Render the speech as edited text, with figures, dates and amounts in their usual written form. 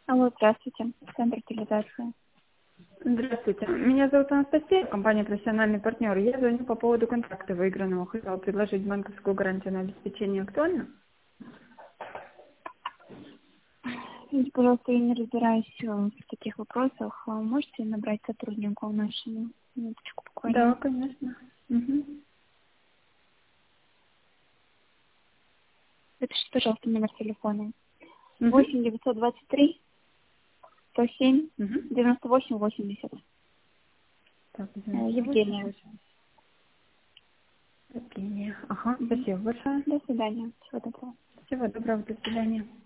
Алло, здравствуйте. Центр утилизации. Здравствуйте. Меня зовут Анастасия, компания «Профессиональный партнер». Я звоню по поводу контракта выигранного. Хотела предложить банковскую гарантию на обеспечение. Актуально? Извините, пожалуйста, я не разбираюсь в таких вопросах. Можете набрать сотруднику нашему? Минуточку Да, буквально. конечно. Угу. Запишите, пожалуйста, номер телефона. Угу. 8 923 107 Угу. 98 80. Так, Евгения. 98. Евгения. Ага, Мгм. спасибо большое. До свидания. Всего доброго. Всего доброго, до свидания.